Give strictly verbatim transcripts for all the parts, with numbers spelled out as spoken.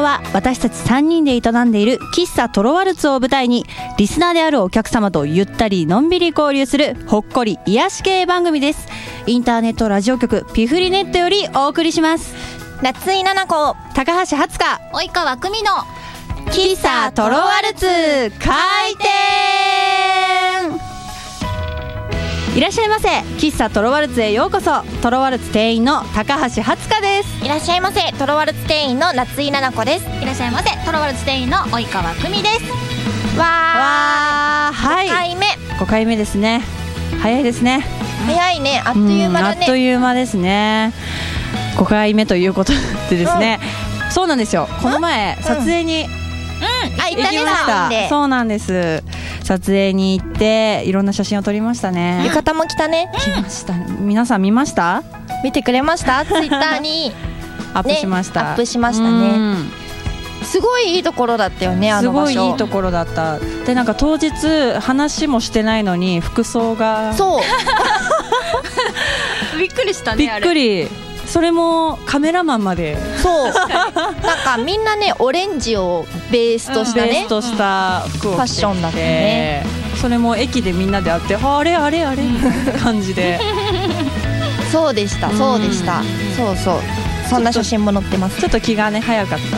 は私たちさんにんで営んでいる喫茶トロワルツを舞台にリスナーであるお客様とゆったりのんびり交流するほっこり癒し系番組です。インターネットラジオ局ピフリネットよりお送りします。 夏井菜々子、 高橋初香、 及川久美の喫茶トロワルツ開店。いらっしゃいませ。喫茶トロワルツへようこそ。トロワルツ店員の高橋初香です。 いらっしゃいませ。トロワルツ店員の夏井菜々子です。いらっしゃいませ。トロワルツ店員の及川久美です。わーわー、はい、 ごかいめごかいめですね。早いですね。 早いね。あっという間だね。 あっという間ですね。ごかいめということでですね、うん、そうなんですよ。この前、うん、撮影に、うんうん、あ、行ったね。 行きました。そうなんです。撮影に行っていろんな写真を撮りましたね。 浴衣も着たね。 着ました。皆さん見ました？ 見てくれました？ツイッターにアップしました、 ね、アップしましたね。すごいいいところだったよね、あの場所。 すごいいいところだった。で、なんか当日話もしてないのに服装がそうびっくりしたね。 びっくり。それもカメラマンまで。 そうなんかみんなね、オレンジをベースとしたね、 ベースとした服を着て、 ファッションだったね。 それも駅でみんなで会って、あれあれあれみたいな感じでそうでしたそうでした、うん、そうそう、そんな写真も載ってます。 ちょっと気がね早かった。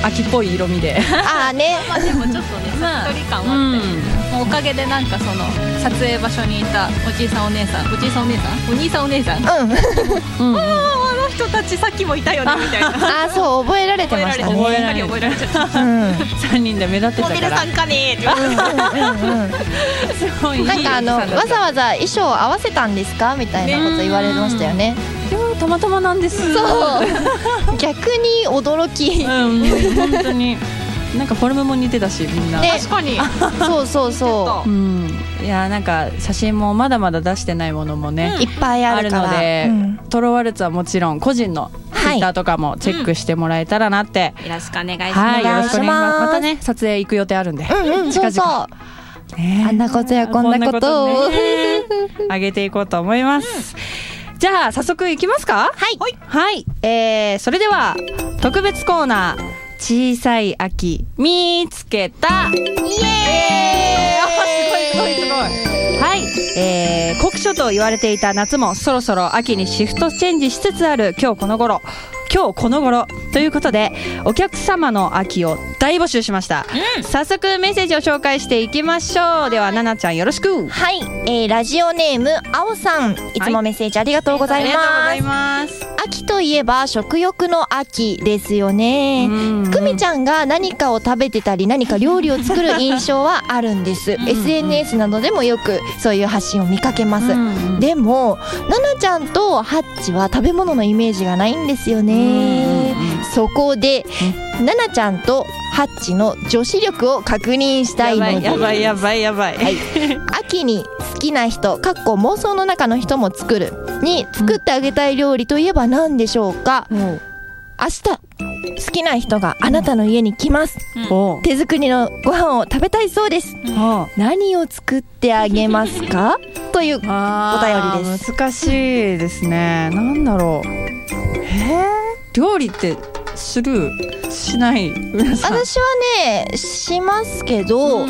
秋っぽい色味でああねまあでもちょっとね、さっとり感はあって、うん、もうおかげでなんかその撮影場所にいたおじいさんお姉さん、おじいさんお姉さん、お兄さんお姉さん、うん、うん、あの人たちさっきもいたよねみたいな。 ああ、そう覚えられてましたね。 覚えられ覚えられちゃった、うん、 さんにんで目立ってたから。 モデルさんかねーって言われて、 すごいいい。 なんかあのわざわざ衣装合わせたんですかみたいなこと言われましたよね。 いやたまたまなんです。 そう逆に驚き、 うん、本当になんかフォルムも似てたし、みんな、 ね、確かにそうそうそう、うん、 いやなんか写真もまだまだ出してないものもね、 うん、いっぱいあるからあるので、 うん、 トロワルツはもちろん個人のツイッターとかもチェックしてもらえたらなって、 うん、よろしくお願いします。 はい、 よろしくお願いします。またね撮影行く予定あるんで、 うんうん、 近々 そうそう、ね、あんなことやこんなことを上げていこうと思います、うん、じゃあ早速いきますか。 はいはい、えー、それでは特別コーナー、小さい秋見つけた。イエーイ、すごいすごいすごい。はい、えー、酷暑と言われていた夏もそろそろ秋にシフトチェンジしつつある今日この頃今日この頃ということで、お客様の秋を大募集しました、うん、早速メッセージを紹介していきましょう。ではななちゃんよろしく。 はい、えー、ラジオネームあおさん、いつもメッセージありがとうございます、 はい、ありがとうございます。 秋といえば食欲の秋ですよね。くみちゃんが何かを食べてたり何か料理を作る印象はあるんです。エスエヌエス などでもよくそういう発信を見かけます。でもななちゃんとハッチは食べ物のイメージがないんですよね。そこでななちゃんとハッチの女子力を確認したいので、 やばいやばいやばいやばい、はい、 秋に好きな人かっこ妄想の中の人も作るに作ってあげたい料理といえば何でしょうか。うん、明日好きな人があなたの家に来ます、うん、手作りのご飯を食べたいそうです、うん、何を作ってあげますかというお便りです。 難しいですね。なんだろう、えー、料理ってするしない皆さん。 私はねしますけど、うん、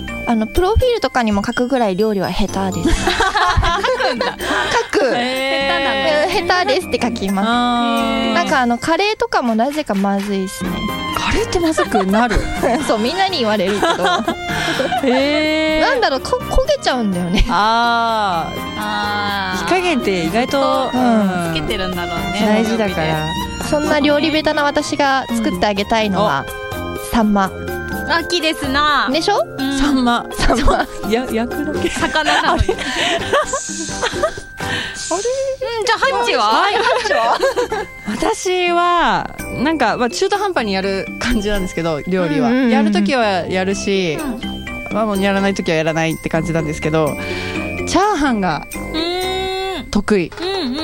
あのプロフィールとかにも書くぐらい料理は下手です。 書くんだ。 書く。 下手なの。 下手ですって書きます。なんかあのカレーとかもなぜかまずいですね。 カレーってまずくなる。 そうみんなに言われるけど。 へー、 なんだろう、こ焦げちゃうんだよね。 ああ。火加減って意外と、 うん、つけてるんだろうね。 大事だから。 そんな料理下手な私が作ってあげたいのは、うん、サンマ。 秋ですな。 でしょ？ うん、 サンマ。 サンマ。 や焼くだけ。 魚なのに。あれ？うん、じゃあハッチは？ はい、ハッチは？ 私はなんか、まあ、中途半端にやる感じなんですけど、料理は、うんうんうん、やるときはやるし、うん、まあ、もうやらないときはやらないって感じなんですけど、チャーハンが得意。 うんうんうん。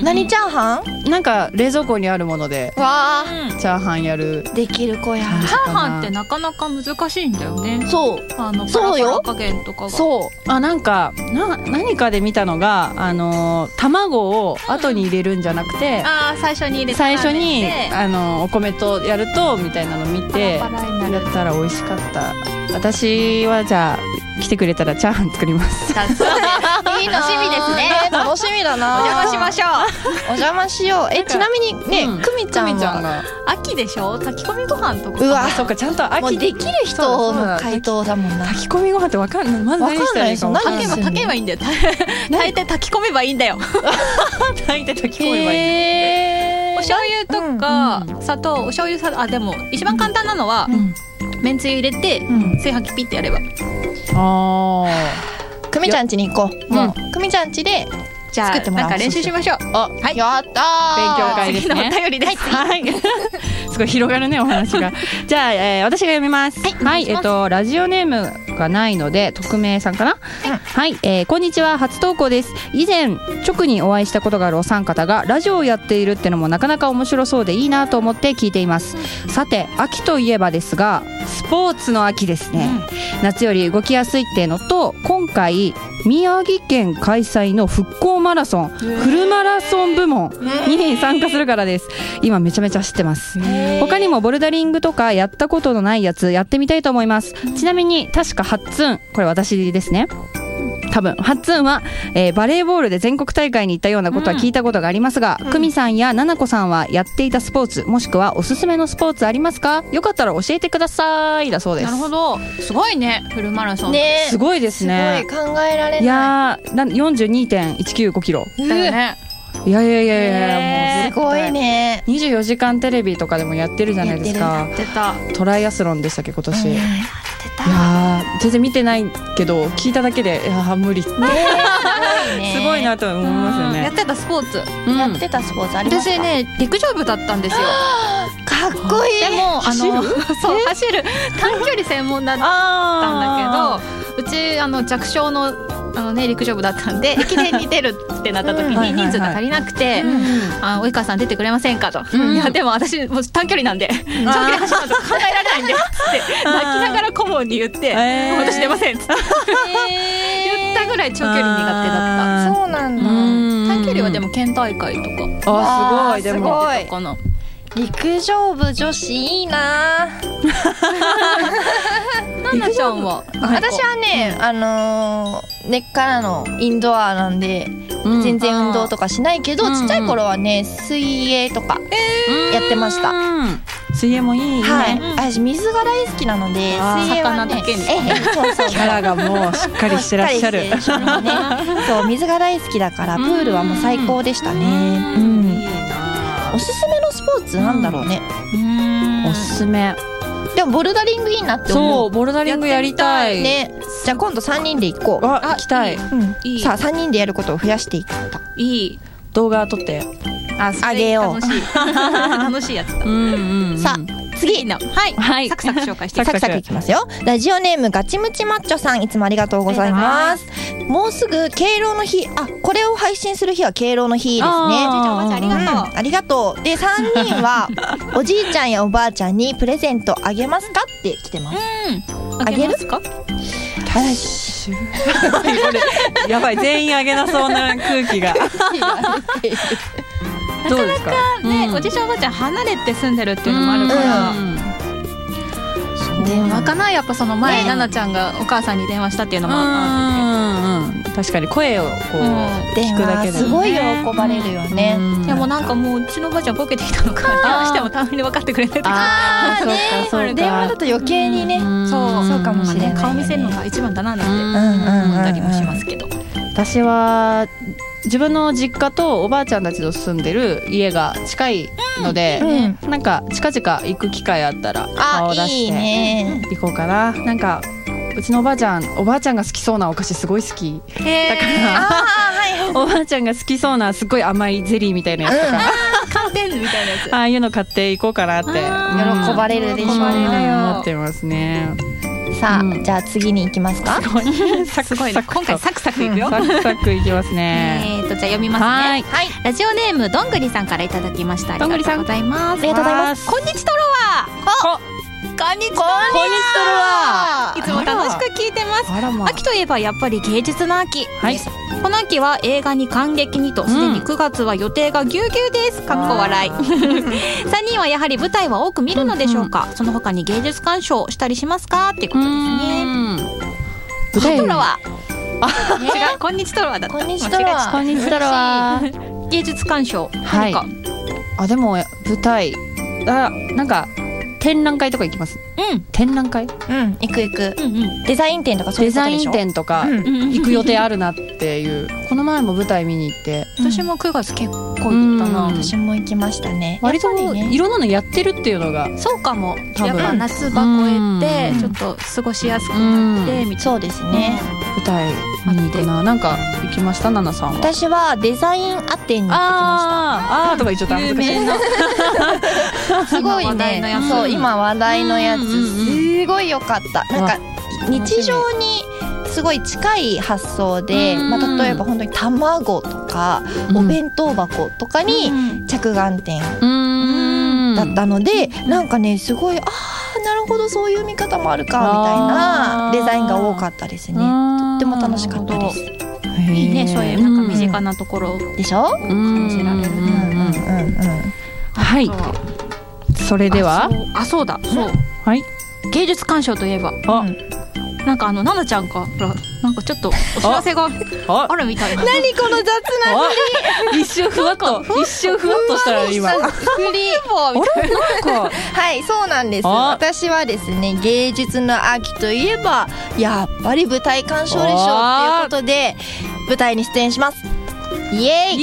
何チャーハン？ なんか冷蔵庫にあるものでわうんチャーハンやる。 ーできる子や。 感じチャーハンってなかなか難しいんだよね。 そうあのパラそうよパラ加減とかが。 そうあ、なんかな何かで見たのが、あのー卵を後に入れるんじゃなくて、 ああ最初に入れて最初にであのお米とやるとみたいなの見てパラパラになるやったら美味しかった。私はじゃあ来てくれたらチャーハン作ります。 だそうです。 いいな。 楽しみですね。 楽しみだな。 お邪魔しましょう。 お邪魔しよう。え、ちなみにね、 うんくみちゃんくみちゃんはが秋でしょ。炊き込みご飯とか。 うわあ、そっか、ちゃんと秋もうできる人の回答だもんな。 炊き込みご飯ってわかんない。まず何したらいいか分かんない。 炊けば炊けばいいんだよ。炊いて炊き込めばいいんだよ。 炊いて炊き込めばいい。 へお醤油とか砂糖、お醤油さ、あでも一番簡単なのはうんめんつゆ入れてうん炊飯器ピッてやれば。 あー。くみちゃん家に行こう。もうくみちゃん家でじゃあ作ってもらおうなんか練習しましょう。 あ、 はい。 やったー。 勉強会ですね。 次のお便りです。 はい。すごい広がるねお話が。じゃあ、えー、私が読みます。はい、はい、えっとラジオネームがないので匿名さんかな。 うんはい、えー、こんにちは、初投稿です。以前直にお会いしたことがあるお三方がラジオをやっているってのもなかなか面白そうでいいなと思って聞いています。さて、秋といえばですがスポーツの秋ですね。夏より動きやすいっていうのと、今回宮城県開催の復興マラソンフルマラソン部門に参加するからです。今めちゃめちゃ知ってます。他にもボルダリングとかやったことのないやつやってみたいと思います。ちなみに確かハッツン、これ私ですね。多分ハッツンは、えー、バレーボールで全国大会に行ったようなことは聞いたことがありますが、久美、うん、さんやななこさんはやっていたスポーツもしくはおすすめのスポーツありますか？よかったら教えてくださいだそうです。 なるほど、すごいねフルマラソンね。 すごいですね。 すごい考えられない。 いやー よんじゅうにてんいちきゅうごキロだよね。 いやいやいやいや、もうすごいね。 にじゅうよじかんテレビとかでもやってるじゃないですか。 やってた。 トライアスロンでしたっけ今年。 うん、 いやー全然見てないけど聞いただけでいやー無理、ね、すごいなと思いますよね。 やってたスポーツ、 うん、やってたスポーツありますか？ 私ね陸上部だったんですよ。 かっこいい。 でも走るあのそう走る短距離専門だったんだけど、うちあの弱小のあのね陸上部だったんで駅伝に出るってなった時に人数が足りなくて、あ及川さん出てくれませんかと、うん、いやでも私もう短距離なんで長距離走るなんて考えられないんでって泣きながら顧問に言って、えー、私出ませんっつって、えー、言ったぐらい長距離苦手だった。 そうなんだ。 短距離はでも県大会とか。 あすごい。でもすごい陸上部女子いいな。 ななちゃんは？ 私はね、あのー、根っからのインドアなんで、うん、全然運動とかしないけど、ちっちゃい頃はね水泳とかやってました。 水泳もいいね。 はい、私水が大好きなので水泳はね、 えそうそうキャラがもうしっかりしてらっしゃる。 しっかりしてるね、そう水が大好きだからプールはもう最高でしたね。うん、おすすめのスポーツなんだろうね。 うん、おすすめ。 でもボルダリングいいなって思う。 そうボルダリングやりたいね。じゃあ今度さんにんで行こう。 あ行きたい。 うんいい。さあさんにんでやることを増やしていった。 いい動画撮ってああげよう。 楽しい楽しいやつだ。うんうんうん、さあ次のはい、はい、サクサク紹介してサクサクいきますよ。ラジオネームガチムチマッチョさん、いつもありがとうございます。もうすぐ敬老の日、あこれを配信する日は敬老の日ですね。 ありがとう、 うん、ありがとう。でさんにんはおじいちゃんやおばあちゃんにプレゼントあげますかって来てます。 うん、あげますか？ はいやばい全員あげなそうな空気がどうですか？なかなかね、うん、おじいちゃんおばあちゃん離れて住んでるっていうのもあるから、うんうん、電話かなやっぱその前、ね、ななちゃんがお母さんに電話したっていうのもあって、 うん、確かに声をこう、うん、聞くだけで、ね、 すごい喜ばれるよね、うん、 いやもうなんかもううちのおばあちゃんボケてきたのか電話してもたまに分かってくれないとかあー、ね、そうか電話だと余計にね、うん、そうそうかもしれない、ね、 顔見せるのが一番だななんて思ったりもしますけど、 私は自分の実家とおばあちゃんたちと住んでる家が近いので、うん、なんか近々行く機会あったら顔を出して行こうかな。なんかうちのおばあちゃんおばあちゃんが好きそうなお菓子すごい好きだからおばあちゃんが好きそうなすごい甘いゼリーみたいなやつとか、 うん、寒天みたいなやつああいうの買っていこうかなって喜ばれるでしょうね、 思ってますね。 さあ、 うん、 じゃあ次に行きますか。 すごいね。今回サクサクいくよ。 サクサクいきますね。 えーとじゃあ読みますね。 はい。 はい。ラジオネームどんぐりさんからいただきました。ありがとうございます。 ありがとうございます。 こんにちとろは。こんにちとろは。 いつも楽しく聞いてます。 あらまあ、 秋といえばやっぱり芸術の秋はいです。この秋は映画に感激にとすでにくがつは予定がぎゅうぎゅうです。かっこ笑い。さんにんはやはり舞台は多く見るのでしょうか。その他に芸術鑑賞したりしますかっていうことですね。 舞台トロはあ、 違う、こんにちとろはだった。 こんにちとろは。 こんにちとろは。 芸術鑑賞はい何か。 あ、でも舞台、あ、なんか展覧会とか行きます。 うん展覧会、 うん行く行く。 うんうんデザイン展とかそういデザインうことでしょ。 展とかうん行く予定あるなっていう。この前も舞台見に行って、 私もくがつ結構行ったな。 うん私も行きましたね。 割とやっぱりねいろんなのやってるっていうのが、 そうかも。 多分やっぱ夏場越えてうんちょっと過ごしやすくなってみたいそうですね。 舞台見に行くな。なんか行きました、ナナさんは。 私はデザインアテンに行ってきまあーあーとか言っちゃった。 有名なした。すごい今話題のやね。 つそう今話題のやつうんうんうんすごい良かった。なんか日常にすごい近い発想で、 うんまあ、例えば本当に卵とかお弁当箱とかに着眼点うーんだったので、なんかねすごいあーなるほどそういう見方もあるかみたいなあーデザインが多かったですね。とっても楽しかったです。 いいね、そういうなんか身近なところをでしょ？ 感じられるうんね。 うんうんうん。 はい。それでは、 あそうだそうはい。 芸術鑑賞といえばあ、 なんかあのななちゃんからなんかちょっとお知らせがああるみたいな。 何この雑なあ、一瞬ふわっと、一瞬ふわっとしたら今。あ振り。 れ、なんか、 はいそうなんです。 あ私はですね芸術の秋といえばやっぱり舞台鑑賞でしょうっていうことで舞台に出演します。イエーイ。 イ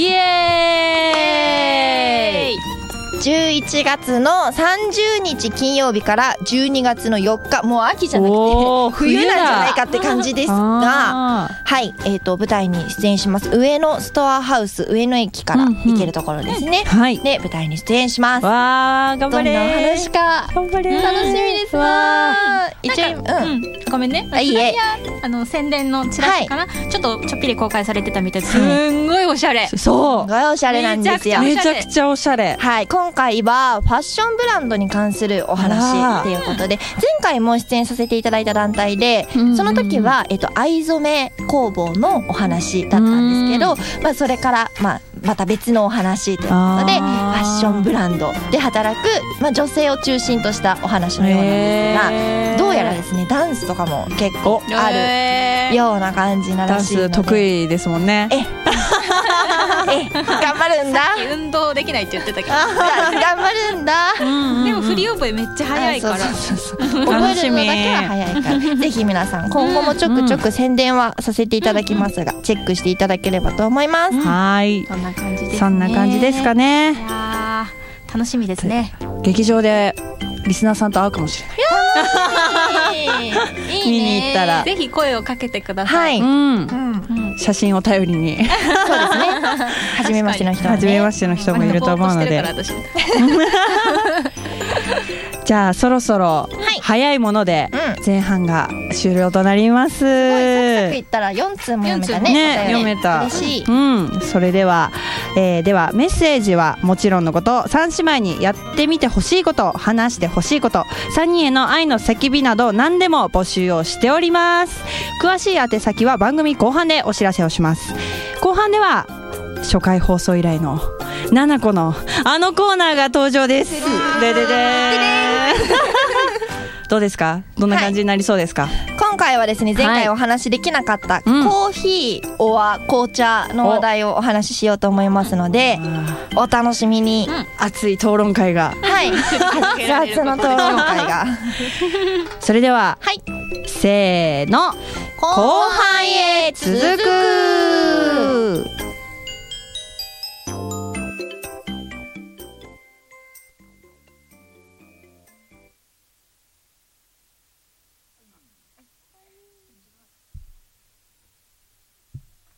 エーイ。 じゅういちがつのさんじゅうにち金曜日からじゅうにがつのよっか、もう秋じゃなくおーて冬なんじゃないかって感じですが、 あはい、えー、と舞台に出演します上野ストアハウス上野駅から行けるところですね、 ーはい。 で舞台に出演します。 わー、頑張れどんなお話か頑張れ楽しみですわわ。一応ううんん、ごめんね。 あいいえあの宣伝のチラシかな、ちょっとちょっぴり公開されてたみたいです。すんごいおしゃれ。 そすごいおしゃれなんですよ。 めう。めちゃくちゃおしゃれ。 はい、今回はファッションブランドに関するお話っていうことで、前回も出演させていただいた団体で、 うんその時は、えっと、藍染め工房のお話だったんですけど、まあ、それから、まあ、また別のお話ということでフあーァッションブランドで働く、まあ、女性を中心としたお話のようなんですが、 へーどうやらですねダンスとかも結構あるるような感じなダンらしいので、 ス得意ですもんね。 ええ頑張るんだ運動できないって言ってたけど。 頑張るんだでも振り覚えめっちゃ早いから。 あそうそうそうそう覚えるのだけは早いからぜひ皆さん今後もちょくちょく宣伝はさせていただきますが、チェックしていただければと思います。 はい。 そんな感じですね。 そんな感じですかね。 いやー楽しみですね。 劇場でリスナーさんと会うかもしれない。 いいね見に行ったらぜひ声をかけてくださ。 はいい、 うんう。ん、 うん写真を頼りにそうですね初めましての人はね初めましての人もいると思うので、 ぼーっとしてるから私じゃあそろそろい早いものでうん前半が終了となります。 すごいサクサクいったらよんつうも読めたね。 ね、 お便り読めた。 嬉しい。 うん、それでは、えーではメッセージはもちろんのこと、三姉妹にやってみてほしいこと、話してほしいこと、三人への愛の叫びなど何でも募集をしております。詳しい宛先は番組後半でお知らせをします。後半では初回放送以来のななこのあのコーナーが登場です。でででーどうですか？どんな感じになりそうですか？ 今回はですね前回お話しできなかったコうんーヒーおは紅茶の話題をお話ししようと思いますのでお楽しみに。 熱い討論会が。 はい熱々の討論会がそれでは、 はいせーの、後半へ続く。